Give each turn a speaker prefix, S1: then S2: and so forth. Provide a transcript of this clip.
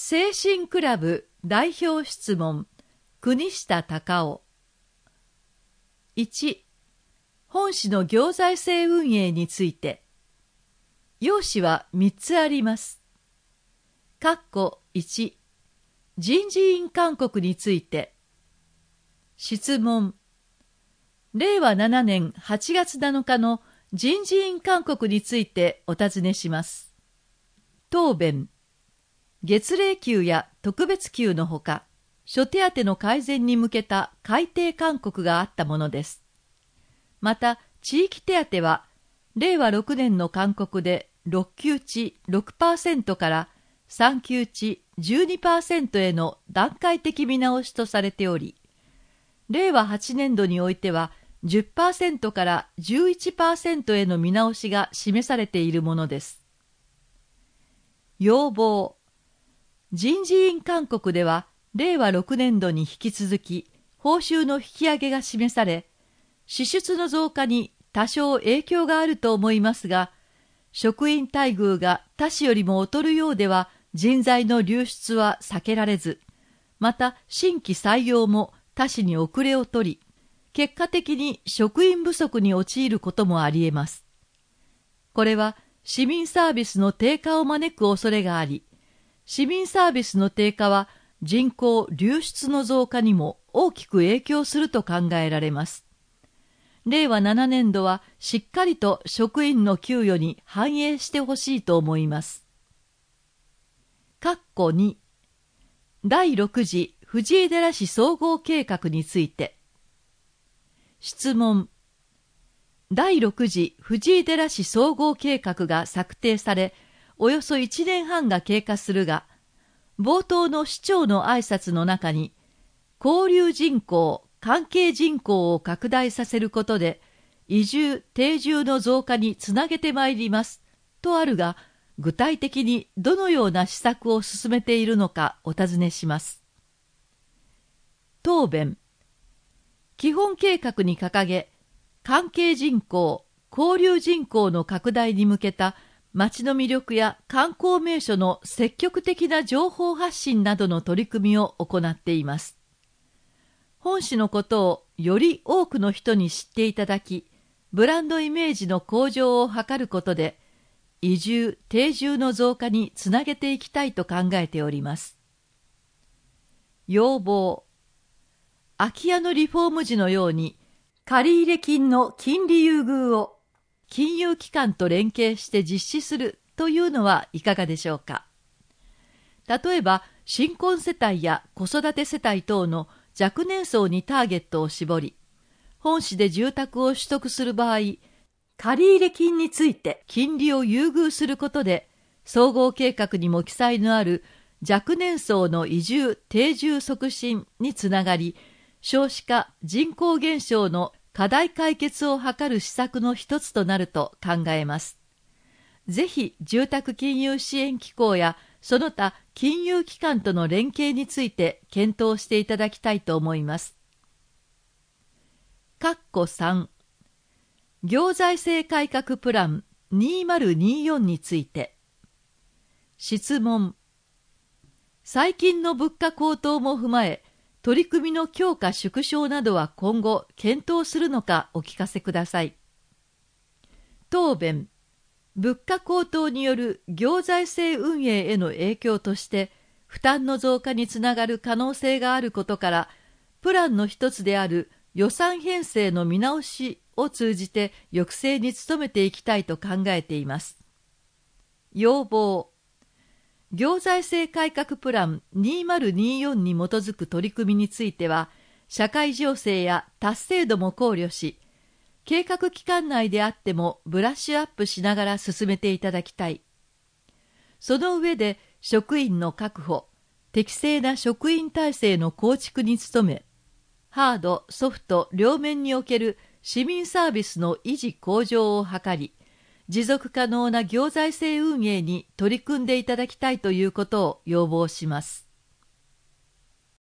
S1: 精神クラブ代表質問、国下隆夫。1、本市の行財政運営について。要旨は3つあります。1、人事院勧告について。質問。令和7年8月7日の人事院勧告についてお尋ねします。答弁。月例給や特別給のほか、諸手当の改善に向けた改定勧告があったものです。また、地域手当は、令和6年の勧告で6級値 6% から3級値 12% への段階的見直しとされており、令和8年度においては 10% から 11% への見直しが示されているものです。要望。人事院勧告では、令和6年度に引き続き、報酬の引き上げが示され、支出の増加に多少影響があると思いますが、職員待遇が他市よりも劣るようでは、人材の流出は避けられず、また新規採用も他市に遅れを取り、結果的に職員不足に陥ることもあり得ます。これは市民サービスの低下を招く恐れがあり、市民サービスの低下は人口流出の増加にも大きく影響すると考えられます。令和7年度はしっかりと職員の給与に反映してほしいと思います。2、第6次藤井寺市総合計画について。質問。第6次藤井寺市総合計画が策定され、およそ1年半が経過するが、冒頭の市長の挨拶の中に、交流人口、関係人口を拡大させることで、移住・定住の増加につなげてまいります、とあるが、具体的にどのような施策を進めているのかお尋ねします。答弁。基本計画に掲げ、関係人口、交流人口の拡大に向けた町の魅力や観光名所の積極的な情報発信などの取り組みを行っています。本市のことをより多くの人に知っていただき、ブランドイメージの向上を図ることで、移住・定住の増加につなげていきたいと考えております。要望。空き家のリフォーム時のように、借入金の金利優遇を金融機関と連携して実施するというのはいかがでしょうか。例えば、新婚世帯や子育て世帯等の若年層にターゲットを絞り、本市で住宅を取得する場合、借入金について金利を優遇することで、総合計画にも記載のある若年層の移住・定住促進につながり、少子化・人口減少の課題解決を図る施策の一つとなると考えます。ぜひ住宅金融支援機構やその他金融機関との連携について検討していただきたいと思います。3、行財政改革プラン2024について。質問。最近の物価高騰も踏まえ、取り組みの強化縮小などは今後検討するのかお聞かせください。答弁。物価高騰による行財政運営への影響として負担の増加につながる可能性があることから、プランの一つである予算編成の見直しを通じて抑制に努めていきたいと考えています。要望。行財政改革プラン2024に基づく取り組みについては、社会情勢や達成度も考慮し、計画期間内であってもブラッシュアップしながら進めていただきたい。その上で職員の確保、適正な職員体制の構築に努め、ハード・ソフト両面における市民サービスの維持向上を図り、持続可能な行財政運営に取り組んでいただきたいということを要望します。